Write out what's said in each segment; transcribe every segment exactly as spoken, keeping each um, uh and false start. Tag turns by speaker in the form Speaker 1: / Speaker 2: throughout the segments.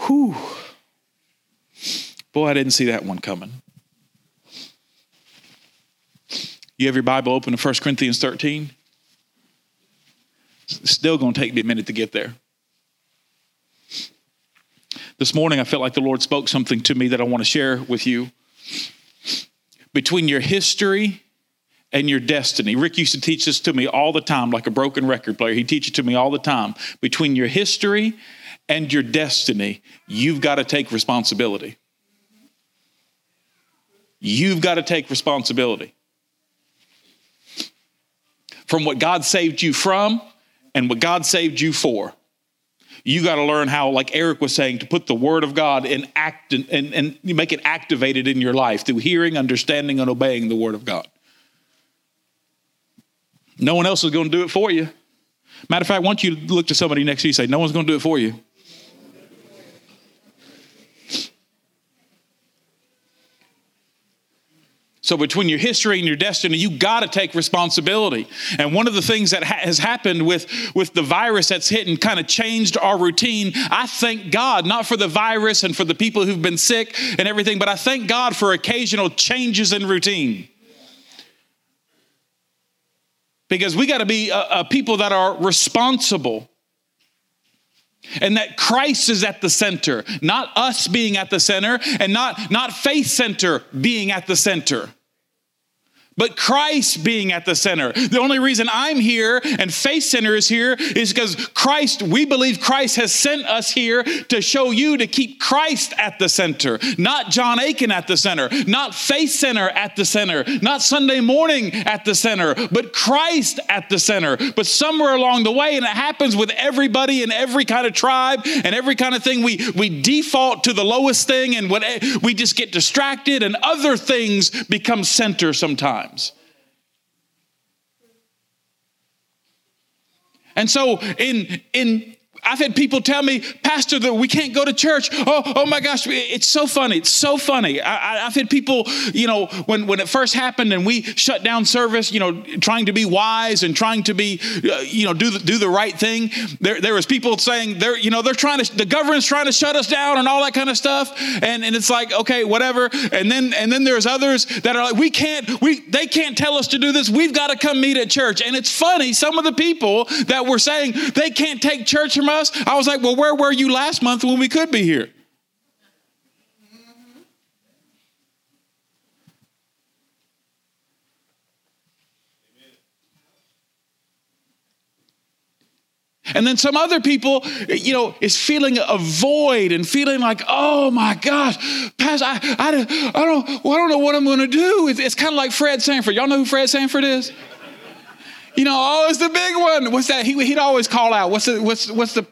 Speaker 1: Whew. Boy, I didn't see that one coming. You have your Bible open to First Corinthians thirteen? It's still going to take me a minute to get there. This morning, I felt like the Lord spoke something to me that I want to share with you. Between your history and your destiny. Rick used to teach this to me all the time, like a broken record player. He'd teach it to me all the time. Between your history and your destiny, you've got to take responsibility. You've got to take responsibility. From what God saved you from and what God saved you for. You got to learn how, like Eric was saying, to put the word of God in act and, and, and make it activated in your life through hearing, understanding, and obeying the word of God. No one else is going to do it for you. Matter of fact, I want you to look to somebody next to you and say, no one's going to do it for you. So between your history and your destiny, you got to take responsibility. And one of the things that ha- has happened with, with the virus that's hit and kind of changed our routine, I thank God, not for the virus and for the people who've been sick and everything, but I thank God for occasional changes in routine. Because we got to be a, a people that are responsible. And that Christ is at the center, not us being at the center, and not, not Faith Center being at the center. But Christ being at the center. The only reason I'm here and Faith Center is here is because Christ, we believe Christ has sent us here to show you to keep Christ at the center. Not John Aiken at the center. Not Faith Center at the center. Not Sunday morning at the center. But Christ at the center. But somewhere along the way, and it happens with everybody in every kind of tribe and every kind of thing, we, we default to the lowest thing and what, we just get distracted and other things become center sometimes. And so in in I've had people tell me, Pastor, that we can't go to church. Oh, oh my gosh, it's so funny. It's so funny. I, I've had people, you know, when, when it first happened and we shut down service, you know, trying to be wise and trying to be, uh, you know, do the, do the right thing. There, there was people saying they're, you know, they're trying to, the government's trying to shut us down and all that kind of stuff. And, and it's like, okay, whatever. And then, and then there's others that are like, we can't, we, they can't tell us to do this. We've got to come meet at church. And it's funny. Some of the people that were saying they can't take church from us, I was like, well, where were you last month when we could be here? And then some other people, you know, is feeling a void and feeling like, oh my gosh, Pastor, I, I, I don't, well, I don't know what I'm going to do. It's, it's kind of like Fred Sanford. Y'all know who Fred Sanford is? You know, oh, it's the big one. What's that? He, he'd always call out. What's the, what's, what's the,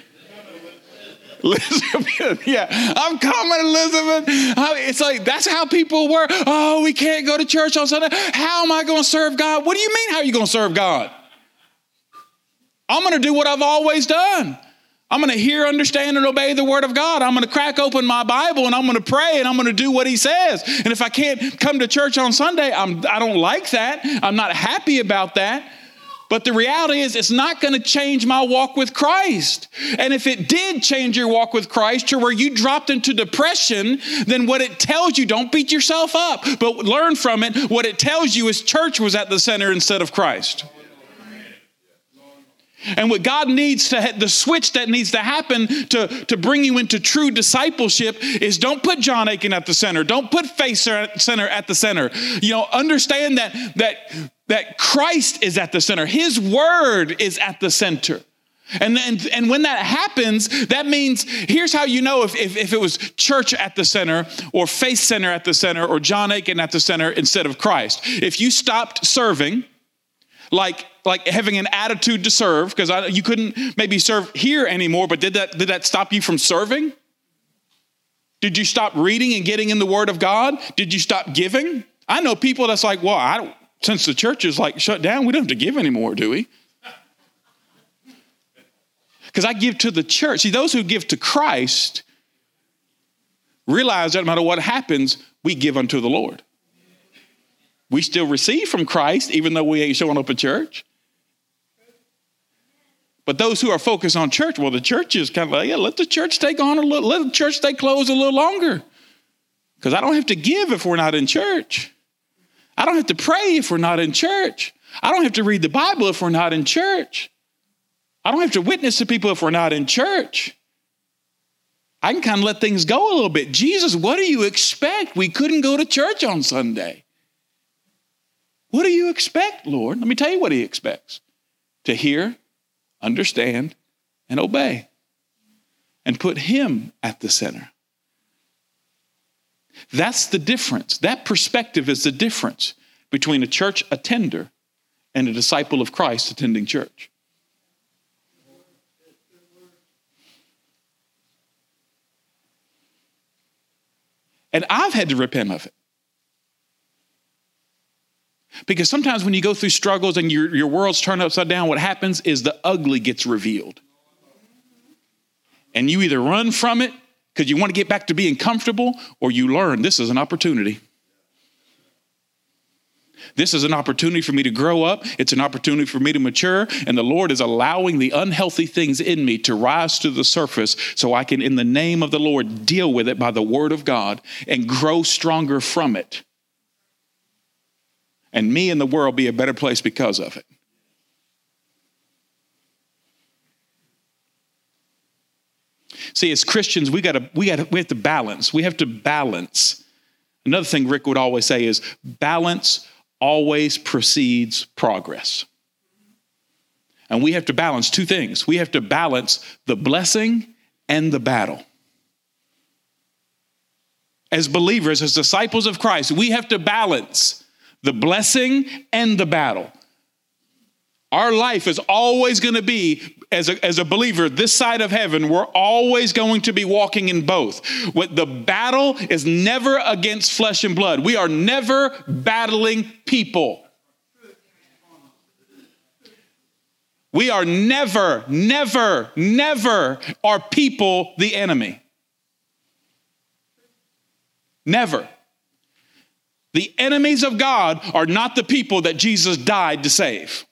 Speaker 1: Elizabeth, yeah, I'm coming, Elizabeth. It's like, that's how people were. Oh, we can't go to church on Sunday. How am I going to serve God? What do you mean, how are you going to serve God? I'm going to do what I've always done. I'm going to hear, understand, and obey the word of God. I'm going to crack open my Bible and I'm going to pray and I'm going to do what he says. And if I can't come to church on Sunday, I'm, I don't like that. I'm not happy about that. But the reality is it's not going to change my walk with Christ. And if it did change your walk with Christ to where you dropped into depression, then what it tells you, don't beat yourself up, but learn from it. What it tells you is church was at the center instead of Christ. And what God needs to, the switch that needs to happen to, to bring you into true discipleship is don't put John Aiken at the center. Don't put Faith Center at the center. You know, understand that, that, that Christ is at the center. His word is at the center. And then, and when that happens, that means, here's how you know if, if, if it was church at the center or Faith Center at the center or John Aiken at the center instead of Christ. If you stopped serving, like, like having an attitude to serve, because you couldn't maybe serve here anymore, but did that, did that stop you from serving? Did you stop reading and getting in the word of God? Did you stop giving? I know people that's like, well, I don't, since the church is like shut down, we don't have to give anymore, do we? Because I give to the church. See, those who give to Christ realize that no matter what happens, we give unto the Lord. We still receive from Christ, even though we ain't showing up at church. But those who are focused on church, well, the church is kind of like, yeah, let the church stay on a little, let the church stay closed a little longer. Because I don't have to give if we're not in church. I don't have to pray if we're not in church. I don't have to read the Bible if we're not in church. I don't have to witness to people if we're not in church. I can kind of let things go a little bit. Jesus, what do you expect? We couldn't go to church on Sunday. What do you expect, Lord? Let me tell you what he expects. To hear, understand, and obey. And put him at the center. That's the difference. That perspective is the difference between a church attender and a disciple of Christ attending church. And I've had to repent of it. Because sometimes when you go through struggles and your, your world's turned upside down, what happens is the ugly gets revealed. And you either run from it because you want to get back to being comfortable, or you learn this is an opportunity. This is an opportunity for me to grow up. It's an opportunity for me to mature. And the Lord is allowing the unhealthy things in me to rise to the surface so I can, in the name of the Lord, deal with it by the word of God and grow stronger from it. And me and the world be a better place because of it. See, as Christians, we gotta, we gotta, we have to balance. We have to balance. Another thing Rick would always say is balance always precedes progress. And we have to balance two things. We have to balance the blessing and the battle. As believers, as disciples of Christ, we have to balance the blessing and the battle. Our life is always going to be, as a, as a believer, this side of heaven, we're always going to be walking in both. What the battle is never against flesh and blood. We are never battling people. We are never, never, never are people the enemy. Never. The enemies of God are not the people that Jesus died to save.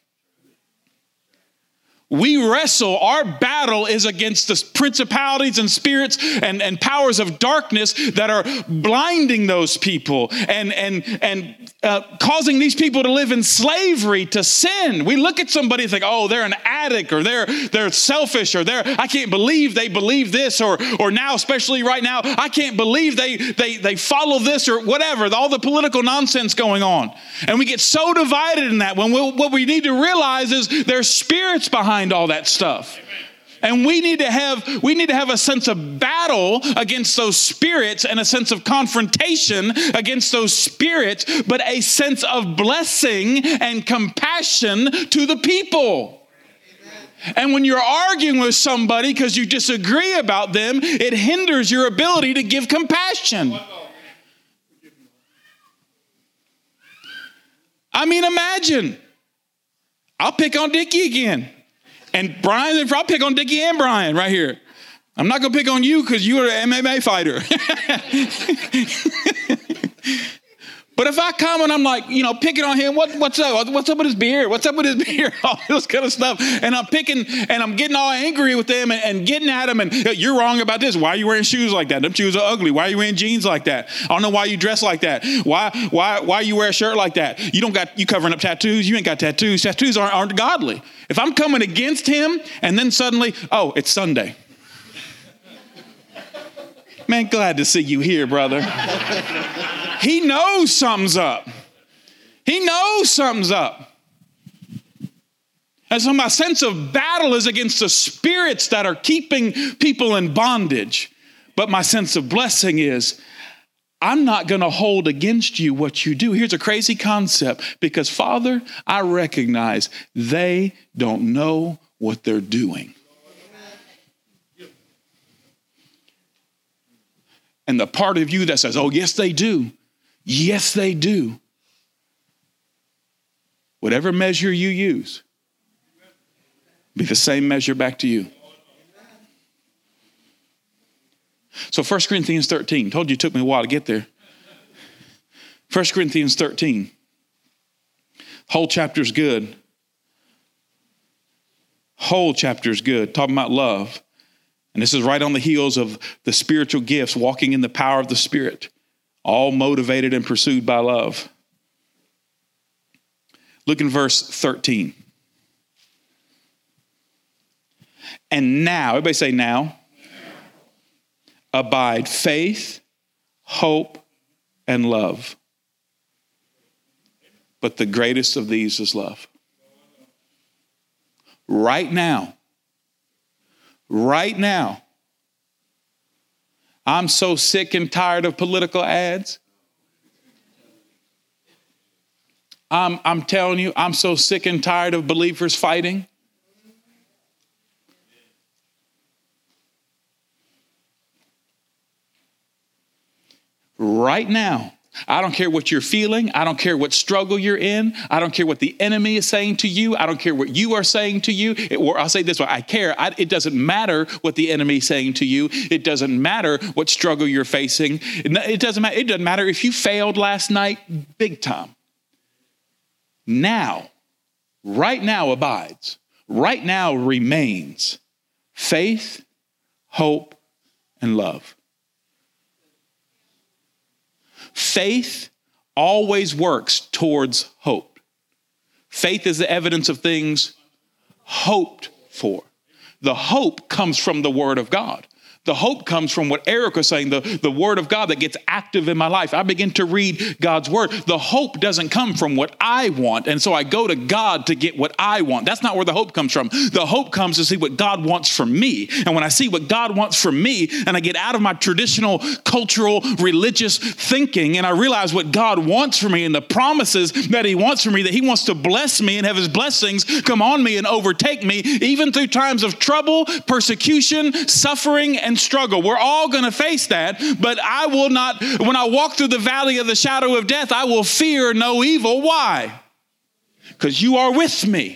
Speaker 1: We wrestle, our battle is against the principalities and spirits and, and powers of darkness that are blinding those people and, and, and uh, causing these people to live in slavery to sin. We look at somebody and think, oh, they're an addict, or they're they're selfish, or they're, I can't believe they believe this, or or now, especially right now, I can't believe they they they follow this, or whatever, all the political nonsense going on. And we get so divided in that when we, what we need to realize is there's spirits behind all that stuff. And we need to have we need to have a sense of battle against those spirits and a sense of confrontation against those spirits, but a sense of blessing and compassion to the people. Amen. And when you're arguing with somebody because you disagree about them, it hinders your ability to give compassion. I mean, imagine. I'll pick on Dickie again. And Brian, I'll pick on Dickie and Brian right here. I'm not going to pick on you because you're an M M A fighter. But if I come and I'm like, you know, picking on him, what, what's up? What's up with his beard? What's up with his beard? All this kind of stuff. And I'm picking and I'm getting all angry with them and, and getting at them. And you're wrong about this. Why are you wearing shoes like that? Them shoes are ugly. Why are you wearing jeans like that? I don't know why you dress like that. Why, why, why you wear a shirt like that? You don't got, you covering up tattoos. You ain't got tattoos. Tattoos aren't, aren't godly. If I'm coming against him and then suddenly, oh, it's Sunday. Man, glad to see you here, brother. He knows something's up. He knows something's up. And so my sense of battle is against the spirits that are keeping people in bondage. But my sense of blessing is, I'm not going to hold against you what you do. Here's a crazy concept. Because, Father, I recognize they don't know what they're doing. And the part of you that says, oh, yes, they do. Yes, they do. Whatever measure you use, be the same measure back to you. So First Corinthians thirteen, told you it took me a while to get there. First Corinthians thirteen, whole chapter's good. Whole chapter is good, talking about love. And this is right on the heels of the spiritual gifts, walking in the power of the Spirit, all motivated and pursued by love. Look in verse thirteen. And now, everybody say now, abide faith, hope, and love. But the greatest of these is love. Right now, right now, I'm so sick and tired of political ads. I'm, I'm telling you, I'm so sick and tired of believers fighting. Right now, I don't care what you're feeling. I don't care what struggle you're in. I don't care what the enemy is saying to you. I don't care what you are saying to you. It, or I'll say this way, I care. I, it doesn't matter what the enemy is saying to you. It doesn't matter what struggle you're facing. It, it doesn't matter. It doesn't matter if you failed last night, big time. Now, right now abides, right now remains faith, hope, and love. Faith always works towards hope. Faith is the evidence of things hoped for. The hope comes from the Word of God. The hope comes from what Eric was saying, the, the Word of God that gets active in my life. I begin to read God's Word. The hope doesn't come from what I want, and so I go to God to get what I want. That's not where the hope comes from. The hope comes to see what God wants from me. And when I see what God wants from me, and I get out of my traditional cultural religious thinking, and I realize what God wants for me and the promises that He wants for me, that He wants to bless me and have His blessings come on me and overtake me, even through times of trouble, persecution, suffering, and struggle. We're all going to face that, but I will not, when I walk through the valley of the shadow of death, I will fear no evil. Why? Because you are with me.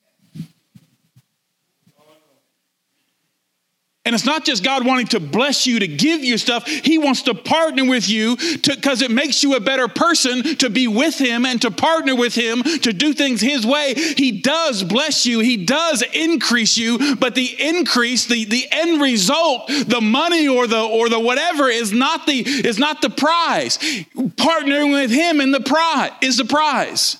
Speaker 1: And it's not just God wanting to bless you, to give you stuff. He wants to partner with you because it makes you a better person to be with Him and to partner with Him to do things His way. He does bless you. He does increase you. But the increase, the, the end result, the money or the or the whatever is not the is not the prize. Partnering with Him in the prize is the prize.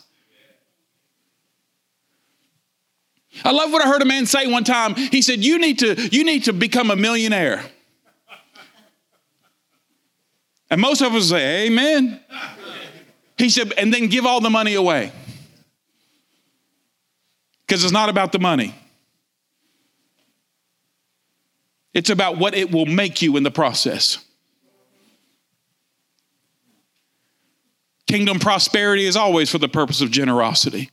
Speaker 1: I love what I heard a man say one time. He said, you need to, you need to become a millionaire. And most of us say, amen. He said, and then give all the money away. Because it's not about the money. It's about what it will make you in the process. Kingdom prosperity is always for the purpose of generosity.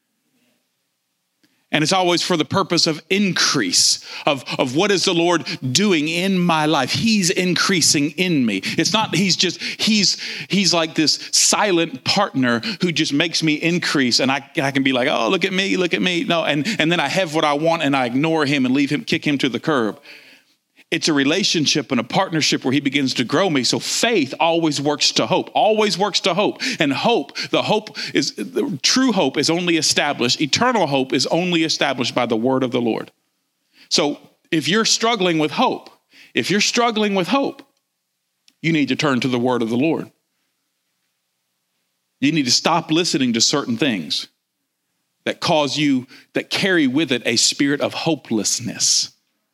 Speaker 1: And it's always for the purpose of increase, of, of what is the Lord doing in my life. He's increasing in me. It's not, he's just, he's he's like this silent partner who just makes me increase. And I, I can be like, oh, look at me, look at me. No, and, and then I have what I want and I ignore Him and leave Him, kick Him to the curb. It's a relationship and a partnership where He begins to grow me. So faith always works to hope, always works to hope. And hope, the hope is, the true hope is only established. Eternal hope is only established by the word of the Lord. So if you're struggling with hope, if you're struggling with hope, you need to turn to the word of the Lord. You need to stop listening to certain things that cause you, that carry with it a spirit of hopelessness.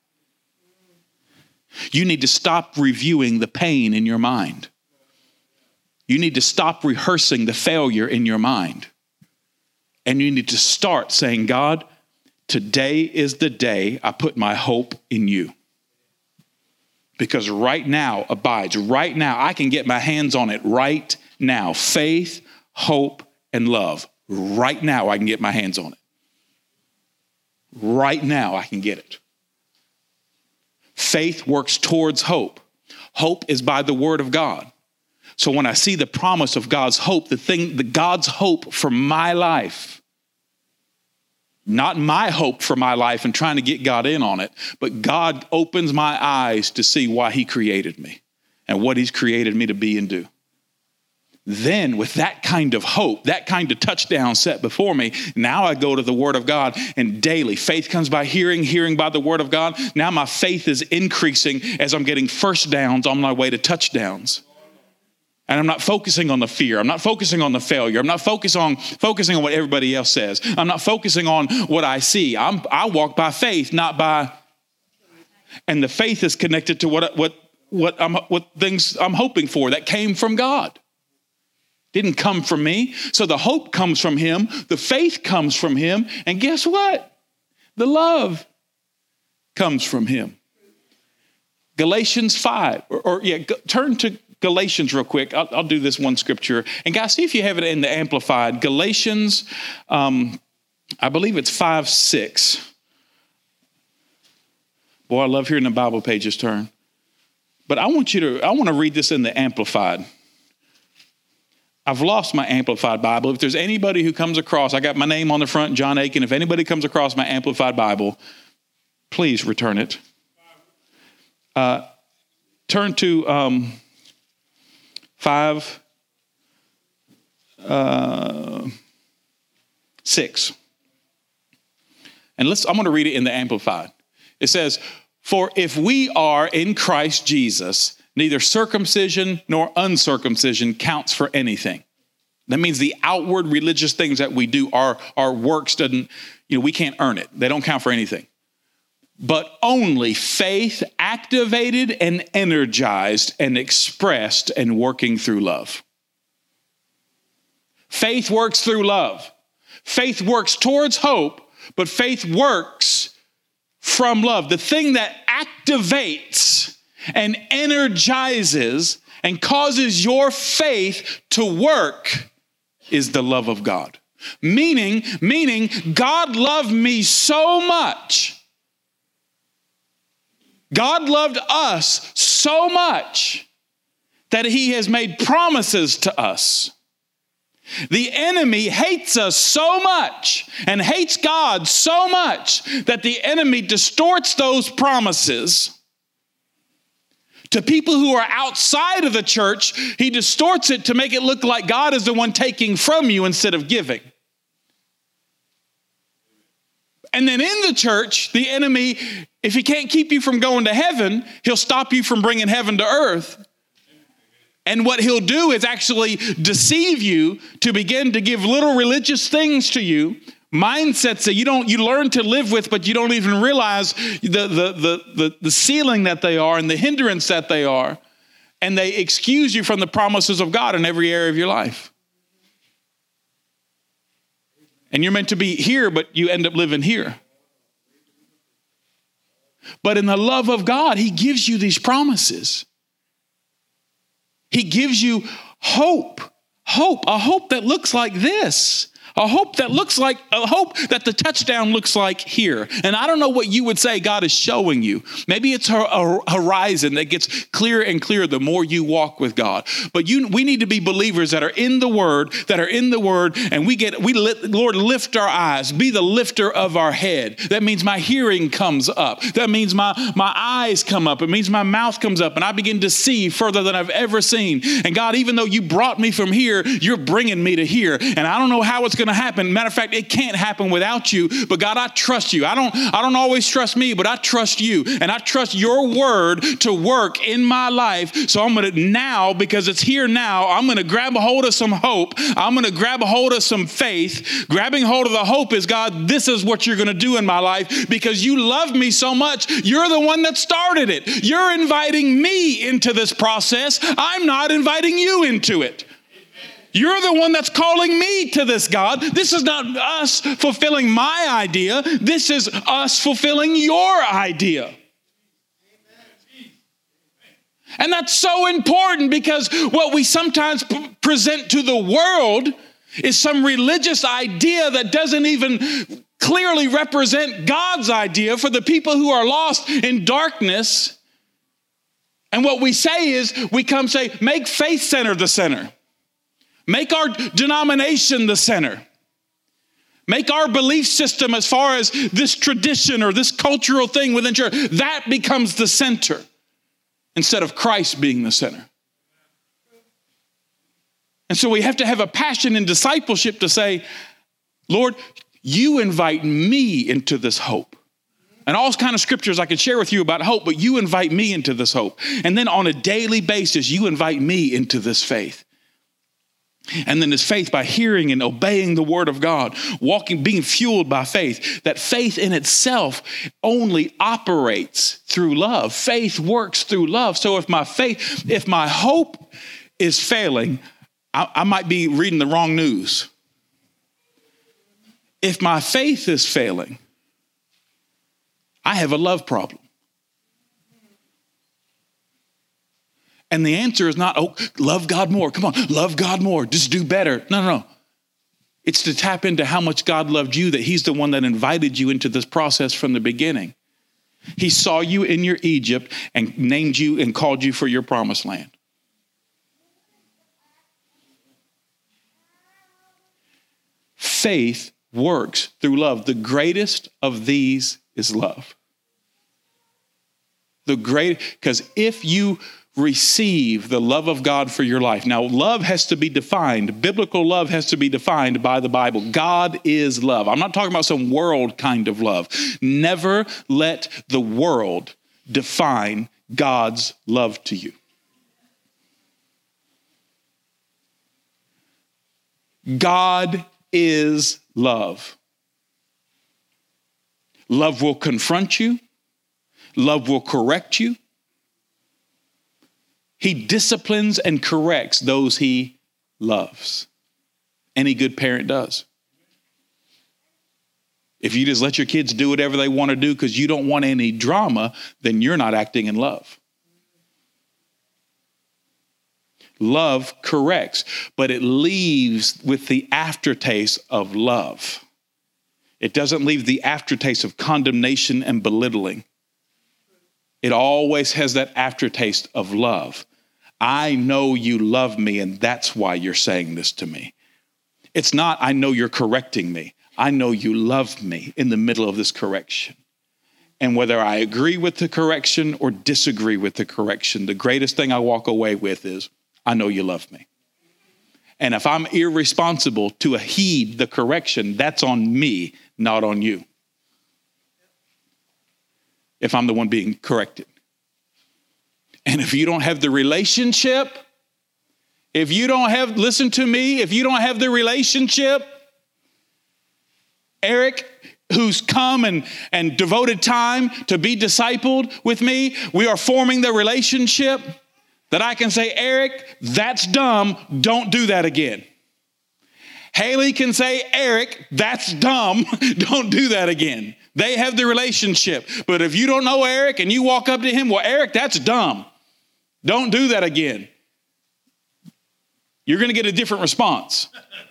Speaker 1: You need to stop reviewing the pain in your mind. You need to stop rehearsing the failure in your mind. And you need to start saying, God, today is the day I put my hope in you. Because right now abides, right now I can get my hands on it right now. Faith, hope, and love. Right now I can get my hands on it. Right now I can get it. Faith works towards hope. Hope is by the word of God. So when I see the promise of God's hope, the thing, the God's hope for my life, not my hope for my life and trying to get God in on it, but God opens my eyes to see why He created me and what He's created me to be and do. Then with that kind of hope, that kind of touchdown set before me, now I go to the Word of God, and daily faith comes by hearing, hearing by the Word of God. Now my faith is increasing as I'm getting first downs on my way to touchdowns. And I'm not focusing on the fear. I'm not focusing on the failure. I'm not focus on, focusing on what everybody else says. I'm not focusing on what I see. I'm, I walk by faith, not by... And the faith is connected to what, what, what, I'm, what things I'm hoping for that came from God. Didn't come from me. So the hope comes from him. The faith comes from him. And guess what? The love comes from him. Galatians five, or, or yeah, go, turn to Galatians real quick. I'll, I'll do this one scripture. And guys, see if you have it in the Amplified. Galatians, um, I believe it's five, six. Boy, I love hearing the Bible pages turn. But I want you to, I want to read this in the Amplified. I've lost my Amplified Bible. If there's anybody who comes across, I got my name on the front, John Aiken. If anybody comes across my Amplified Bible, please return it. Uh, turn to um, five, uh, six. And let's, I'm going to read it in the Amplified. It says, for if we are in Christ Jesus, neither circumcision nor uncircumcision counts for anything. That means the outward religious things that we do, our, our works doesn't, you know, we can't earn it. They don't count for anything. But only faith activated and energized and expressed and working through love. Faith works through love. Faith works towards hope, but faith works from love. The thing that activates and energizes and causes your faith to work is the love of God. Meaning, meaning God loved me so much. God loved us so much that he has made promises to us. The enemy hates us so much and hates God so much that the enemy distorts those promises. To people who are outside of the church, he distorts it to make it look like God is the one taking from you instead of giving. And then in the church, the enemy, if he can't keep you from going to heaven, he'll stop you from bringing heaven to earth. And what he'll do is actually deceive you to begin to give little religious things to you, mindsets that you don't, you learn to live with, but you don't even realize the, the, the, the, the ceiling that they are and the hindrance that they are. And they excuse you from the promises of God in every area of your life. And you're meant to be here, but you end up living here. But in the love of God, he gives you these promises. He gives you hope, hope, a hope that looks like this. A hope that looks like, a hope that the touchdown looks like here. And I don't know what you would say God is showing you. Maybe it's a horizon that gets clearer and clearer the more you walk with God. But you, we need to be believers that are in the Word, that are in the Word, and we get, we Lord, lift our eyes, be the lifter of our head. That means my hearing comes up. That means my, my eyes come up. It means my mouth comes up, and I begin to see further than I've ever seen. And God, even though you brought me from here, you're bringing me to here. And I don't know how it's going to happen. Matter of fact, it can't happen without you. But God, I trust you. I don't, I don't always trust me, but I trust you. And I trust your word to work in my life. So I'm going to now, because it's here now, I'm going to grab a hold of some hope. I'm going to grab a hold of some faith. Grabbing hold of the hope is, God, this is what you're going to do in my life because you love me so much. You're the one that started it. You're inviting me into this process. I'm not inviting you into it. You're the one that's calling me to this, God. This is not us fulfilling my idea. This is us fulfilling your idea. And that's so important because what we sometimes p- present to the world is some religious idea that doesn't even clearly represent God's idea for the people who are lost in darkness. And what we say is we come say, make Faith Center the center. Make our denomination the center. Make our belief system as far as this tradition or this cultural thing within church, that becomes the center instead of Christ being the center. And so we have to have a passion in discipleship to say, Lord, you invite me into this hope. And all kind of scriptures I could share with you about hope, but you invite me into this hope. And then on a daily basis, you invite me into this faith. And then this faith by hearing and obeying the word of God, walking, being fueled by faith. That faith in itself only operates through love. Faith works through love. So if my faith, if my hope is failing, I, I might be reading the wrong news. If my faith is failing, I have a love problem. And the answer is not, oh, love God more. Come on, love God more. Just do better. No, no, no. It's to tap into how much God loved you, that he's the one that invited you into this process from the beginning. He saw you in your Egypt and named you and called you for your promised land. Faith works through love. The greatest of these is love. The great, because if you receive the love of God for your life. Now, love has to be defined. Biblical love has to be defined by the Bible. God is love. I'm not talking about some world kind of love. Never let the world define God's love to you. God is love. Love will confront you. Love will correct you. He disciplines and corrects those he loves. Any good parent does. If you just let your kids do whatever they want to do because you don't want any drama, then you're not acting in love. Love corrects, but it leaves with the aftertaste of love. It doesn't leave the aftertaste of condemnation and belittling. It always has that aftertaste of love. I know you love me, and that's why you're saying this to me. It's not, I know you're correcting me. I know you love me in the middle of this correction. And whether I agree with the correction or disagree with the correction, the greatest thing I walk away with is, I know you love me. And if I'm irresponsible to heed the correction, that's on me, not on you. If I'm the one being corrected. And if you don't have the relationship, if you don't have, listen to me, if you don't have the relationship, Eric, who's come and, and devoted time to be discipled with me, we are forming the relationship that I can say, Eric, that's dumb. Don't do that again. Haley can say, Eric, that's dumb. Don't do that again. They have the relationship. But if you don't know Eric and you walk up to him, well, Eric, that's dumb. Don't do that again. You're going to get a different response.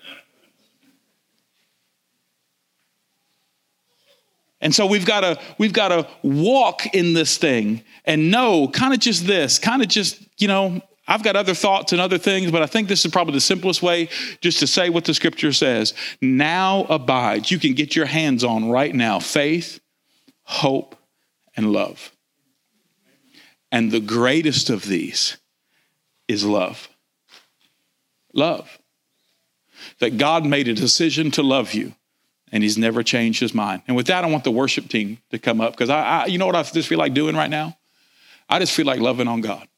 Speaker 1: And so we've got to we've got to walk in this thing and know kind of just this, kind of just, you know, I've got other thoughts and other things, but I think this is probably the simplest way just to say what the scripture says. Now abides. You can get your hands on right now. Faith, hope, and love. And the greatest of these is love. Love. That God made a decision to love you, and he's never changed his mind. And with that, I want the worship team to come up, because I, I, you know what I just feel like doing right now? I just feel like loving on God.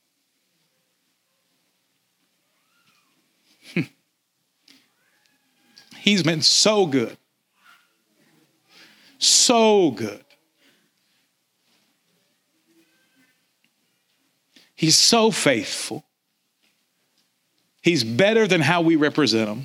Speaker 1: He's been so good. So good. He's so faithful. He's better than how we represent him.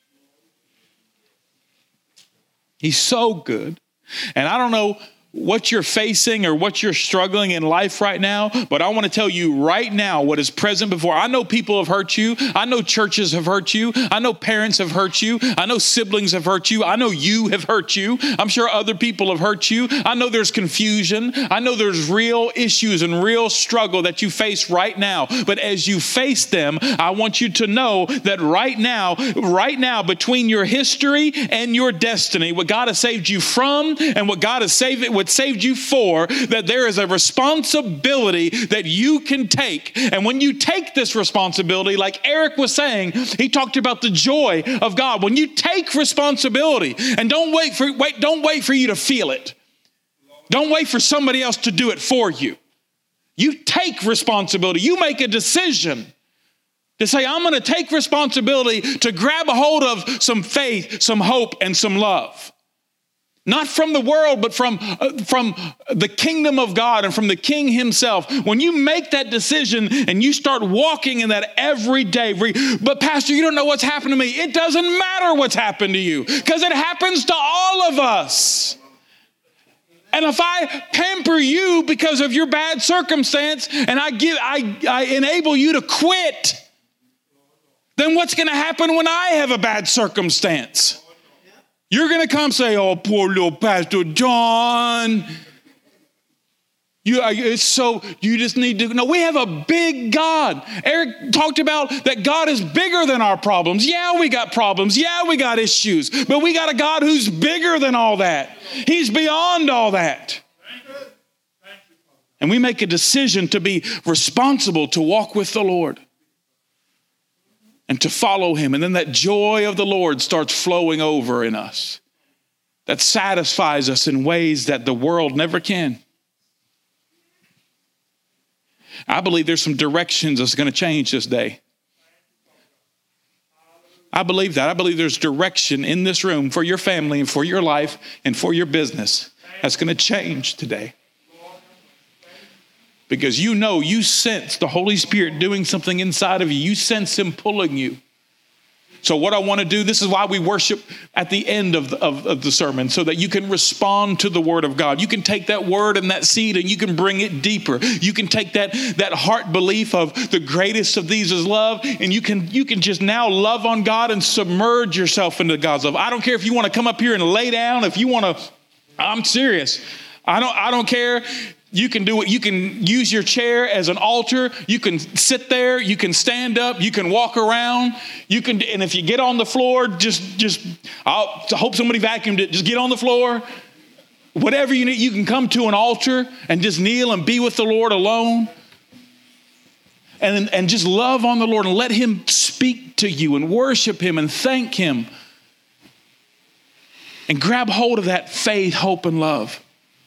Speaker 1: He's so good. And I don't know what you're facing or what you're struggling in life right now, but I want to tell you right now what is present before. I know people have hurt you. I know churches have hurt you. I know parents have hurt you. I know siblings have hurt you. I know you have hurt you. I'm sure other people have hurt you. I know there's confusion. I know there's real issues and real struggle that you face right now. But as you face them, I want you to know that right now, right now, between your history and your destiny, what God has saved you from and what God has saved it with it saved you for, that there is a responsibility that you can take. And when you take this responsibility, like Eric was saying, he talked about the joy of God. When you take responsibility, and don't wait for wait, don't wait for you to feel it. Don't wait for somebody else to do it for you. You take responsibility. You make a decision to say, I'm going to take responsibility to grab a hold of some faith, some hope, and some love. Not from the world, but from, uh, from the kingdom of God and from the King himself. When you make that decision and you start walking in that every day, but Pastor, you don't know what's happened to me. It doesn't matter what's happened to you, because it happens to all of us. And if I pamper you because of your bad circumstance and I give, I, I enable you to quit, then what's going to happen when I have a bad circumstance? You're going to come say, oh, poor little Pastor John. You, it's so, you just need to, no, we have a big God. Eric talked about that God is bigger than our problems. Yeah, we got problems. Yeah, we got issues. But we got a God who's bigger than all that. He's beyond all that. And we make a decision to be responsible, to walk with the Lord and to follow him. And then that joy of the Lord starts flowing over in us. That satisfies us in ways that the world never can. I believe there's some directions that's going to change this day. I believe that. I believe there's direction in this room for your family and for your life and for your business that's going to change today. Because you know, you sense the Holy Spirit doing something inside of you. You sense him pulling you. So what I want to do, this is why we worship at the end of the, of, of the sermon, so that you can respond to the word of God. You can take that word and that seed and you can bring it deeper. You can take that, that heart belief of the greatest of these is love, and you can, you can just now love on God and submerge yourself into God's love. I don't care if you want to come up here and lay down, if you want to, I'm serious. I don't, I don't care. You can do it. You can use your chair as an altar. You can sit there. You can stand up. You can walk around. You can, and if you get on the floor, just, just, I'll, I hope somebody vacuumed it. Just get on the floor. Whatever you need, you can come to an altar and just kneel and be with the Lord alone. And, and just love on the Lord and let him speak to you and worship him and thank him. And grab hold of that faith, hope, and love.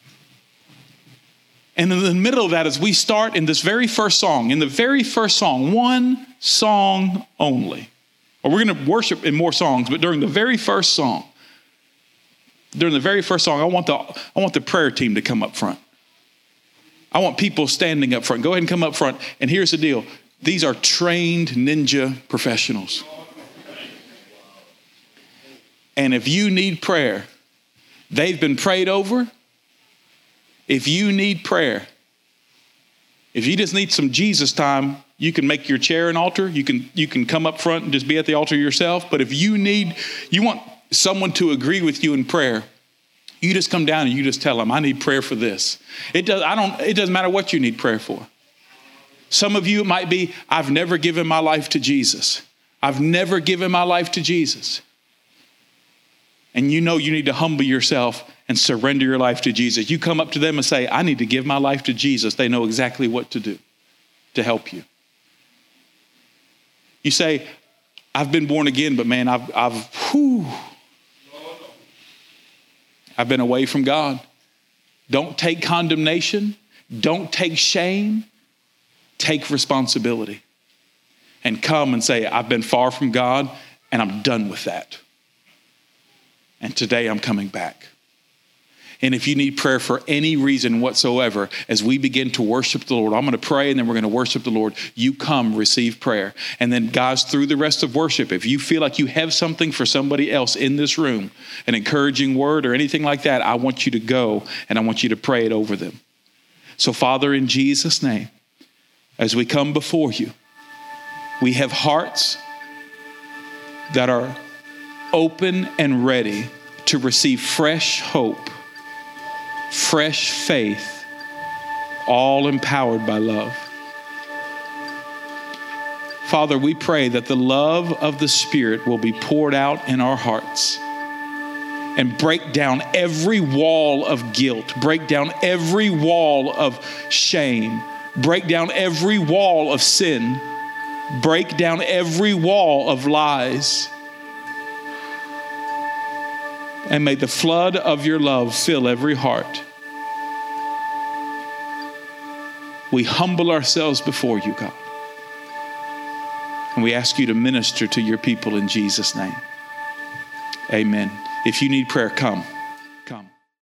Speaker 1: And in the middle of that, as we start in this very first song, in the very first song, one song only. Or we're going to worship in more songs, but during the very first song, during the very first song, I want the I want the prayer team to come up front. I want people standing up front. Go ahead and come up front. And here's the deal. These are trained ninja professionals. And if you need prayer, they've been prayed over. If you need prayer, if you just need some Jesus time, you can make your chair an altar. You can, you can come up front and just be at the altar yourself. But if you need, you want someone to agree with you in prayer, you just come down and you just tell them, I need prayer for this. It does, I don't, it doesn't matter what you need prayer for. Some of you, it might be, I've never given my life to Jesus. I've never given my life to Jesus. And you know you need to humble yourself and surrender your life to Jesus. You come up to them and say, I need to give my life to Jesus. They know exactly what to do to help you. You say, I've been born again, but man, I've, I've, whew, I've been away from God. Don't take condemnation. Don't take shame. Take responsibility and come and say, I've been far from God and I'm done with that. And today I'm coming back. And if you need prayer for any reason whatsoever, as we begin to worship the Lord, I'm going to pray and then we're going to worship the Lord. You come, receive prayer. And then guys, through the rest of worship, if you feel like you have something for somebody else in this room, an encouraging word or anything like that, I want you to go and I want you to pray it over them. So Father, in Jesus' name, as we come before you, we have hearts that are open and ready to receive fresh hope, fresh faith, all empowered by love. Father, we pray that the love of the Spirit will be poured out in our hearts. and break down every wall of guilt, break down every wall of shame, break down every wall of sin, break down every wall of lies. And may the flood of your love fill every heart. We humble ourselves before you, God. And we ask you to minister to your people in Jesus' name. Amen. If you need prayer, come.